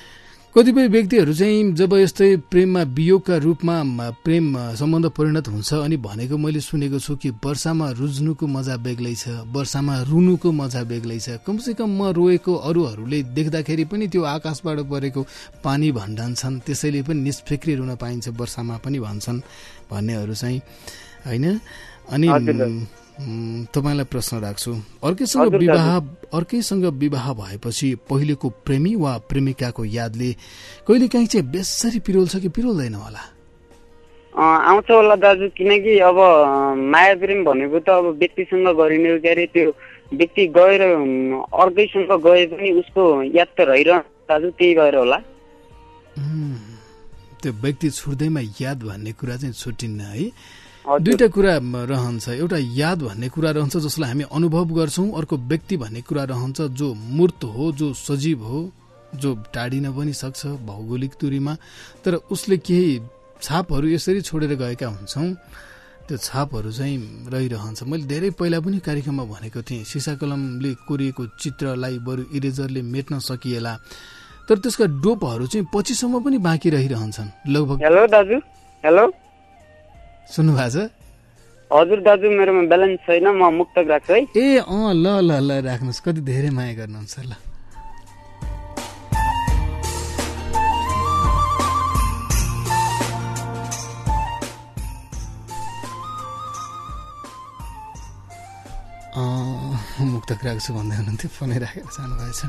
कतिपय व्यक्तिहरू चाहिँ जब यस्तै प्रेममा वियोगका रूपमा प्रेम सम्बन्ध परिणत हुन्छ अनि भनेको मैले सुनेको छु कि वर्षामा रुज्नुको मजा बेग्लै छ, वर्षामा रुनुको मजा बेग्लै छ। कमसेकम म रोएको अरूहरूले देख्दाखेरि पनि त्यो आकाशबाट परेको पानी भन्डान्छन्, त्यसैले पनि निष्फिक्री रुन पाइन्छ वर्षामा पनि भन्छन् भन्नेहरू चाहिँ होइन। अनि तपाईलाई प्रश्न राख्छु, अर्कैसँग विवाह भएपछि पहिलेको प्रेमी वा प्रेमिकाको यादले कहिलेकाहीँ चाहिँ बेसरी पिरोल्छ कि पिरोल्दैन होला? आउँछ होला दाजु, किनकि अब माया प्रेम भनेको त अब व्यक्तिसँग गरिने के अरे, त्यो व्यक्ति गएर अर्कैसँग गए पनि उसको याद त रहिरहन्छ दाजु, त्यही भएर होला। त्यो व्यक्ति छुट्दैमा याद भन्ने कुरा चाहिँ छुट्टिन्न है। दुईटा कुरा रहन्छ, एउटा याद भन्ने कुरा रहन्छ जसलाई हामी अनुभव गर्छौं, अर्को व्यक्ति भन्ने कुरा रहन्छ जो मूर्त हो, जो सजीव हो, जो टाढिन पनि सक्छ भौगोलिक दूरीमा, तर उसले केही छापहरू यसरी छोडेर गएका हुन्छौं, त्यो छापहरू चाहिँ रहिरहन्छ। मैले धेरै पहिला पनि कार्यक्रममा भनेको थिएँ, सिसा कलमले कोरिएको चित्रलाई बरु इरेजरले मेट्न सकिएला, तर त्यसका डोपहरू चाहिँ पछिसम्म पनि बाँकी रहिरहन्छन् लगभग। हेलो दाजु, हेलो सुन्नु भएको छ? हजुर दाजु, मेरोमा ब्यालेन्स छैन, म मुक्तक राख्छु है। ए ल ल ल राख्नुहोस्, कति धेरै माया गर्नुहुन्छ ल। मुक्तक राख्छु भन्दै हुनुहुन्थ्यो, फोनै राखेर जानुभएछ।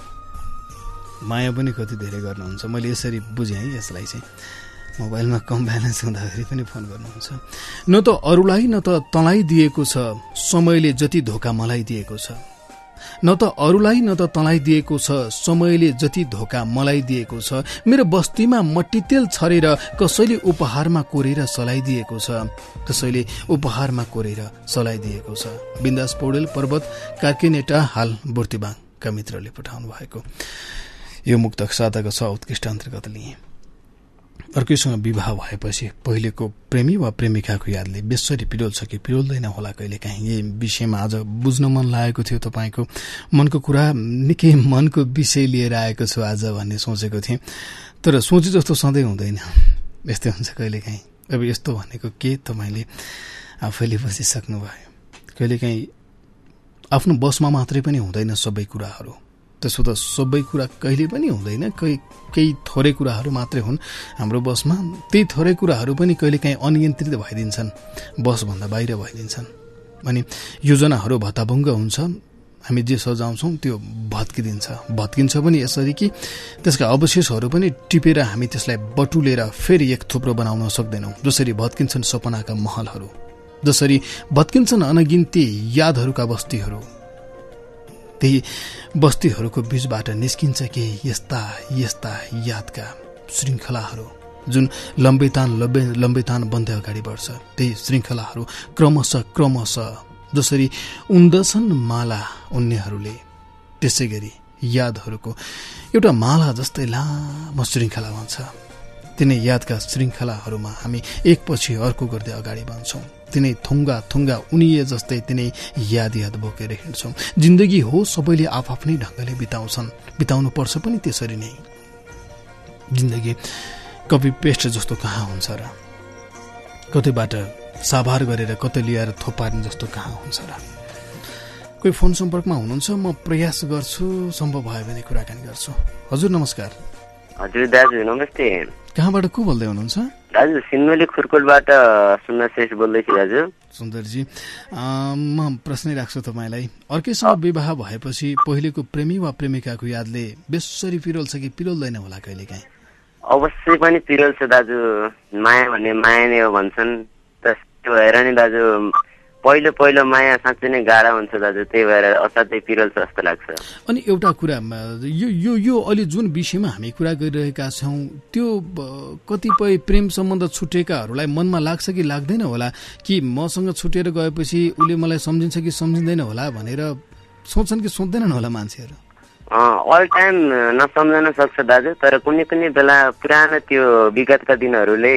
माया पनि कति धेरै गर्नुहुन्छ, मैले यसरी बुझेँ है यसलाई चाहिँ। मोबाइलमा कम ब्यालेन्स हुँदाखेरि पनि फोन गर्नुहुन्छ। न त अरूलाई न त तँलाई दिएको छ समयले जति धोका मलाई दिएको छ, न त अरूलाई न त तँलाई दिएको छ समयले जति धोका मलाई दिएको छ। मेरो बस्तीमा मट्टीतेल छरेर कसैले उपहारमा कोरेर सलाइदिएको छ, कसैले उपहारमा कोरेर सलाइदिएको छ। बिन्दास पौडेल, पर्वत कार्किनेटा, हाल बुर्तिबाङका मित्रले पठाउनु भएको यो मुक्तक साताको 6 उत्कृष्ट अन्तर्गत लिए। अर्कैसँग विवाह भएपछि पहिलेको प्रेमी वा प्रेमिकाको यादले बेसरी पिरोल्छ कि पिरोल्दैन होला कहिलेकाहीँ, यही विषयमा आज बुझ्न मन लागेको थियो। तपाईँको मनको कुरा निकै मनको विषय लिएर आएको छु आज भन्ने सोचेको थिएँ, तर सोचे जस्तो सधैँ हुँदैन, यस्तै हुन्छ कहिलेकाहीँ। अब यस्तो भनेको के तपाईँले आफैले बुझिसक्नुभयो। कहिलेकाहीँ आफ्नो बसमा मात्रै पनि हुँदैन सबै कुराहरू, त्यसो त सबै कुरा कहिले पनि हुँदैन, केही थोरै कुराहरू मात्रै हुन् हाम्रो बसमा। त्यही थोरै कुराहरू पनि कहिलेकाहीँ अनियन्त्रित भइदिन्छन्, बसभन्दा बाहिर भइदिन्छन्। अनि योजनाहरू भत्ताभङ्ग हुन्छ, हामी जे सजाउँछौँ त्यो भत्किन्छ पनि यसरी कि त्यसका अवशेषहरू पनि टिपेर हामी त्यसलाई बटुलेर फेरि एक थुप्रो बनाउन सक्दैनौँ। जसरी भत्किन्छन् सपनाका महलहरू, जसरी भत्किन्छन् अनगिन्ती यादहरूका बस्तीहरू, त्यही बस्तीहरूको बीचबाट निस्किन्छ के यस्ता यस्ता यादका श्रृङ्खलाहरू जुन लम्बेतान बन्दै अगाडि बढ्छ। त्यही श्रृङ्खलाहरू क्रमशः जसरी उन्दछन् माला उन्नेहरूले, त्यसै गरी यादहरूको एउटा माला जस्तै लामो श्रृङ्खला बन्छ। तिनै यादका श्रृङ्खलाहरूमा हामी एकपछि अर्को गर्दै अगाडि बढ्छौँ। तिनै थुङ्गा उनिए जस्तै तिनै याद बोकेर हिँड्छौँ। जिन्दगी हो सबैले आफ्नै ढङ्गले बिताउनु पर्छ पनि त्यसरी नै। जिन्दगी कपी पेस्ट जस्तो कहाँ हुन्छ र, कतैबाट साभार गरेर कतै ल्याएर थोपार्ने जस्तो कहाँ हुन्छ र। कोही फोन सम्पर्कमा हुनुहुन्छ, म प्रयास गर्छु, सम्भव भयो भने कुराकानी गर्छु। हजुर नमस्कार। हजुर दाजु नमस्ते। कहाँबाट को बोल्दै हुनुहुन्छ? दाजु सिन्धुली खुर्कोलबाट सुन्दर श्रेष्ठ बोल्दैछु दाजु। सुन्दरजी, म प्रश्नै राख्छु तपाईँलाई। अर्कैसँग विवाह भएपछि पहिलेको प्रेमी वा प्रेमिकाको यादले बेसरी पिरोल्छ कि पिरोल्दैन होला कहिलेकाहीँ? अवश्य पनि पिरोल्छ दाजु, माया भन्ने माया नै हो भन्छन्, त्यो भएर नि दाजु पहिलो माया साँच्चै नै गाह्रो हुन्छ दाजु, त्यही भएर असाध्यै पिरोल्छ जस्तो लाग्छ। अनि एउटा कुरा, यो अहिले जुन विषयमा हामी कुरा गरिरहेका छौँ त्यो कतिपय प्रेम सम्बन्ध छुटेकाहरूलाई मनमा लाग्छ कि लाग्दैन होला, कि मसँग छुटेर गएपछि उसले मलाई सम्झिन्छ कि सम्झिँदैन होला भनेर सोच्छन् कि सोच्दैनन् होला मान्छेहरू? अल टाइम नसम्झन सक्छ दाजु, तर कुनै बेला पुरानो त्यो विगतका दिनहरूले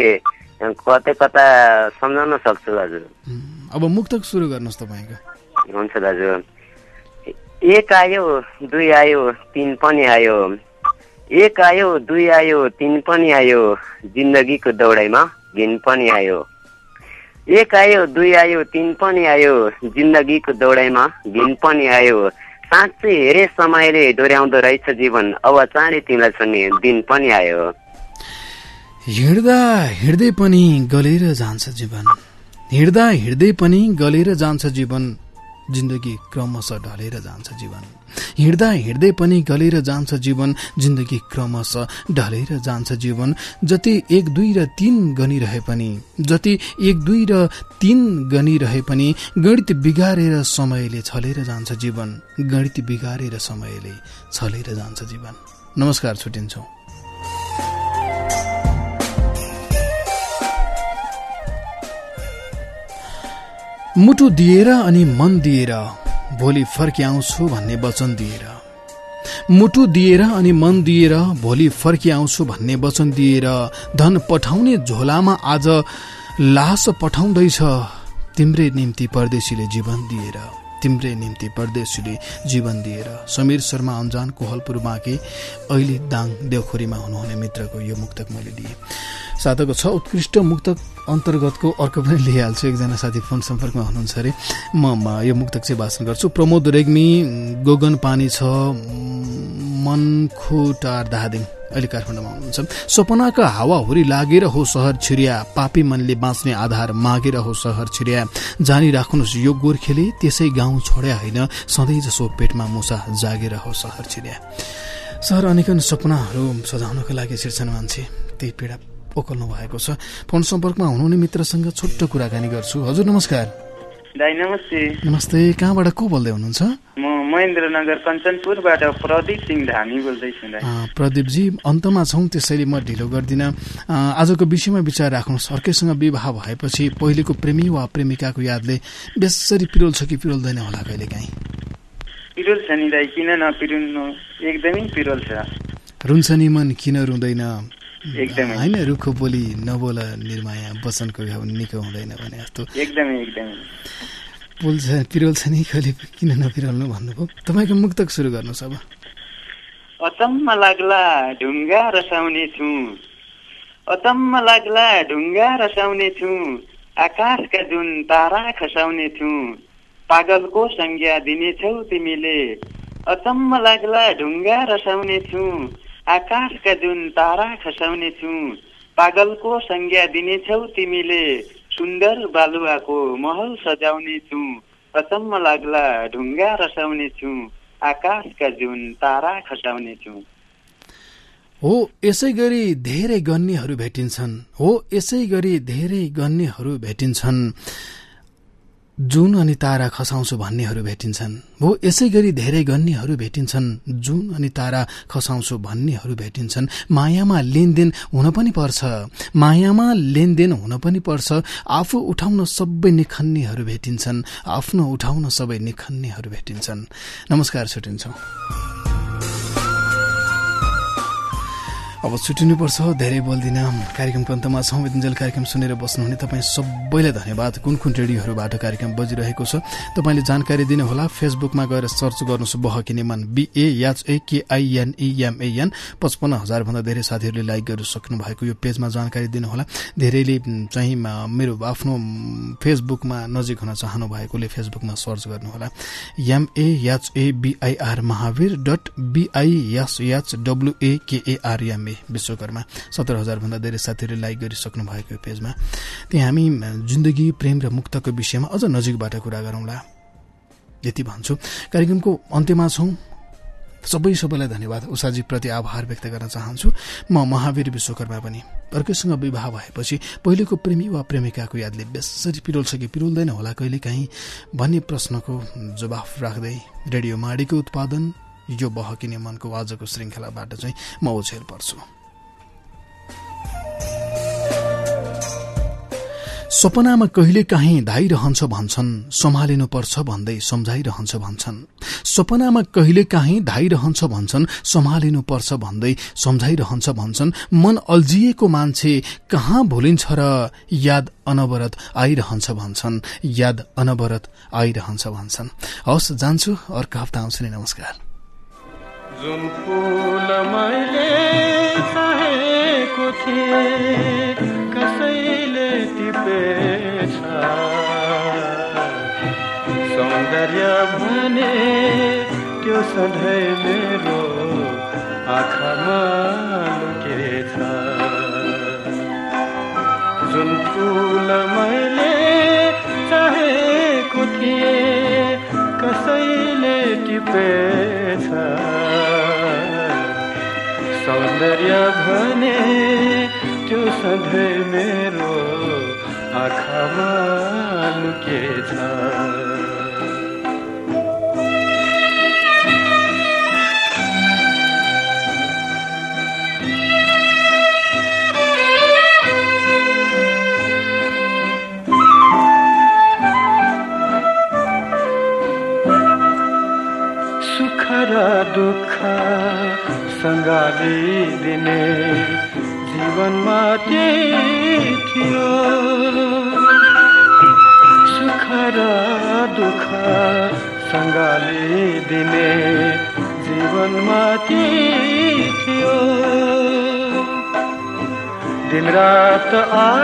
कता सम्झाउन सक्छु दाजु। अब मुक्तक सुरु गर्नुहोस् तपाईँको। हुन्छ दाजु। 1 आयो 2 आयो 3 पनि आयो, एक आयो दुई आयो तीन पनि आयो जिन्दगीको दौडाइमा घिन पनि आयो एक आयो दुई आयो तीन पनि आयो जिन्दगीको दौडाइमा घिन पनि आयो साँच्चै हेरे समयले डोर्याउँदो रहेछ जीवन अब चाँडै तिमीलाई छुने दिन पनि आयो हिँड्दा हिँड्दै पनि गलेर जान्छ जीवन हिँड्दा हिँड्दै पनि गलेर जान्छ जीवन जिन्दगी क्रमशः ढलेर जान्छ जीवन हिँड्दा हिँड्दै पनि गलेर जान्छ जीवन जिन्दगी क्रमशः ढलेर जान्छ जीवन जति 1 2 र 3 गनिरहे पनि जति 1 2 र 3 गनिरहे पनि गणित बिगारेर समयले छलेर जान्छ जीवन गणित बिगारेर समयले छलेर जान्छ जीवन। नमस्कार, छुटिन्छौं। मुटु दिएर अनि मन दिएर भोलि फर्किआउँछु भन्ने वचन दिएर मुटु दिएर अनि मन दिएर भोलि फर्किआउँछु भन्ने वचन दिएर धन पठाउने झोलामा आज लास पठाउँदैछ तिम्रै निम्ति परदेशीले जीवन दिएर तिम्रै निम्ति परदेशीले जीवन दिएर। समीर शर्मा अन्जान कोहलपुर बाँके अहिले दाङ देवखोरीमा हुनुहुने मित्रको यो मुक्तक मैले दिएँ। साथको छ उत्कृष्ट मुक्तक अन्तर्गतको अर्को पनि लिइहाल्छु। एकजना साथी फोन सम्पर्कमा हुनुहुन्छ अरे, म यो मुक्तक चाहिँ भाषण गर्छु। प्रमोद रेग्मी गोगन पानी छ मनखुटार दाहादिङ अहिले काठमाडौँमा हुनुहुन्छ। सपनाका हावाहुरी लागेर हो सहर छिरिया पापी मनले बाँच्ने आधार मागेर हो सहर छिरिया जानी राख्नुहोस् यो गोर्खेले त्यसै गाउँ छोड्या होइन सधैँ जसो पेटमा मुसा जागेर हो सहर छिरिया। सहर अनेकन सपनाहरू सजाउनको लागि छिर्छन् मान्छे, त्यही पीडा ओकल्नु भएको छ। फोन सम्पर्कमा हुनुहुने मित्रसँग छोटो कुराकानी गर्छु। हजुर नमस्कार। दाइ नमस्ते। नमस्ते, कहाँबाट को बोल्दै हुनुहुन्छ? म महेन्द्रनगर कञ्चनपुरबाट प्रदीप सिंह धामी बोल्दैछु। प्रदीपजी, अन्तमा छौँ त्यसैले म ढिलो गर्दिनँ। आजको विषयमा विचार राख्नुहोस्। अर्कैसँग विवाह भएपछि पहिलेको प्रेमी वा प्रेमिकाको यादले बेसरी पिरोल्छ कि पिरोल्दैन होला कहिलेकाहीँ? पिरोल्छ नि दाइ, किन नपिरोल्नु, एकदमै पिरोल्छ। रुन्छ नि मन किन रुँदैन एकदमै हैन, रुखो बोली नबोल निर्माया वचनको घाउ निको हुँदैन भने जस्तो एकदमै एकदमै बोल्छ पिरोल्छ नि कहिले किन नपिरोल्नु भन्नुभयो। तपाईँको मुक्तक सुरु गर्नुहोस् अब। अचम्म लाग्ला ढुङ्गा रसाउने छु अचम्म लाग्ला ढुङ्गा रसाउने छु आकाशका जुन तारा खसाउने छु पागलको संज्ञा दिनेछौ तिमीले अचम्म लाग्ला ढुङ्गा रसाउने छु आकाशका जुन तारा खसाउने छु पागलको संज्ञा दिनेछौ तिमीले सुन्दर बालुवाको महल सजाउने छु अचम्म लाग्ला ढुङ्गा रसाउने छु आकाशका जुन तारा खसाउने छु। हो यसै गरी धेरै गन्यहरू भेटिन्छन् हो यसै गरी धेरै गन्यहरू भेटिन्छन् जुन अनि तारा खसाउँछु भन्नेहरू भेटिन्छन् हो यसै गरी धेरै गन्यहरू भेटिन्छन् जुन अनि तारा खसाउँछु भन्नेहरू भेटिन्छन्। मायामा लेनदेन हुन पनि पर्छ मायामा लेनदेन हुन पनि पर्छ आफू उठाउन सबै निखन्नेहरू भेटिन्छन् आफ्नो उठाउन सबै निखन्नेहरू भेटिन्छन्। नमस्कार, छुटिन्छौँ। अब छुटिनुपर्छ, धेरै बोल्दिन। कार्यक्रमको अन्तमा छौँ। विद्युन्जेल कार्यक्रम सुनेर बस्नुहुने तपाईँ सबैलाई धन्यवाद। कुन कुन रेडियोहरूबाट कार्यक्रम बजिरहेको छ तपाईँले जानकारी दिनुहोला। फेसबुकमा गएर सर्च गर्नुहोस् बहकिने मन BAHAKINEMAN 55,000 भन्दा धेरै साथीहरूले लाइक गरिसक्नु भएको यो पेजमा जानकारी दिनुहोला। धेरैले चाहिँ मेरो आफ्नो फेसबुकमा नजिक हुन चाहनु भएकोले फेसबुकमा सर्च गर्नुहोला MAHABIR महावीर.BISHWAKARMA विश्वकर्मा 17,000 भन्दा धेरै साथीहरूले लाइक गरिसक्नु भएको यो पेजमा। त्यहाँ हामी जिन्दगी प्रेम र मुक्तको विषयमा अझ नजिकबाट कुरा गरौँला यति भन्छु। कार्यक्रमको अन्त्यमा छौँ। सबैलाई धन्यवाद। उषाजी प्रति आभार व्यक्त गर्न चाहन्छु। म महावीर विश्वकर्मा पनि अर्कैसँग विवाह भएपछि पहिलेको प्रेमी वा प्रेमिकाको यादले बेसरी पिरोल्छ कि पिरोल्दैन होला कहिलेकाहीँ भन्ने प्रश्नको जवाफ राख्दै रेडियो माडीको उत्पादन यो बहकिने मनको आजको श्रृङ्खलाबाट चाहिँ म ओझेल पर्छु। सपनामा कहिले काहीँ धाइरहन्छ भन्छन् सम्हालिनुपर्छ भन्दै सम्झाइरहन्छ भन्छन् सपनामा कहिले काहीँ धाइरहन्छ भन्छन् सम्हालिनुपर्छ भन्दै सम्झाइरहन्छ भन्छन् मन अल्झिएको मान्छे कहाँ भुलिन्छ र याद अनवरत आइरहन्छ भन्छन् याद अनवरत आइरहन्छ भन्छन्। हवस्, जान्छु, अर्को हप्ता आउँछु नि। नमस्कार। जुन फूल मैले चाहेको थिएँ कसैले टिपेछ सौन्दर्य भने त्यो सधैँ मेरो आँखामा लुकेछ जुन फूल मैले चाहेको थिएँ कसैले टिपेछ सौन्दर्य भने त्यो सधैँ मेरो आँखामा लुकेछ दुःख सँगाली दिने जीवनमा त्यही थियो सुख र दुःख सँगाली दिने जीवनमा त्यही थियो दिनरात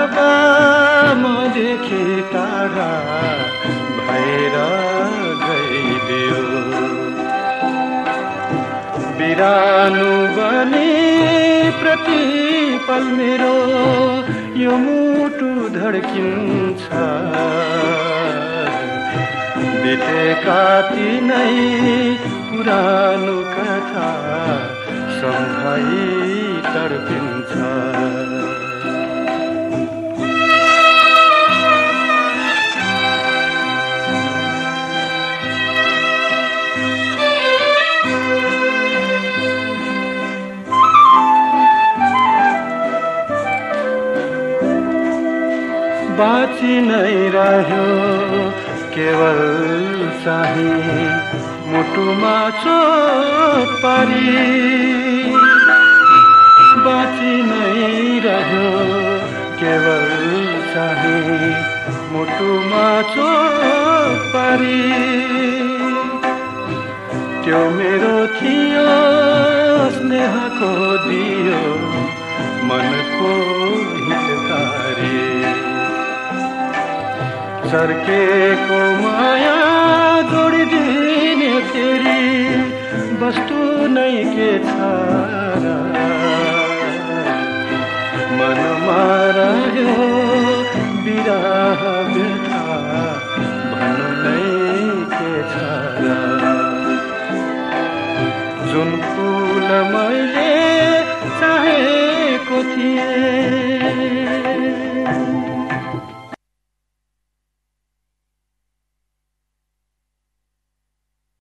आगामदेखि टाढा भएर गइदियो बिरानो बने प्रतिपल मेरो यो मुटु धड्किन्छ बितेका तिनै पुरानो कथा सम्झाइ तडपिन्छ बाँची नै रह्यो केवल चाहिँ मुटुमा चोट पारी बाँची नै रह्यो केवल चाहिँ मुटुमा चोट पारी त्यो मेरो थियो स्नेहको दियो मनको हितकारी सर्केको माया जोडिदिने फेरि वस्तु नै के छ मनमा रह्यो बिरह व्यथा भन्नु नै के छ जुन फूल मैले चाहेको थिएँ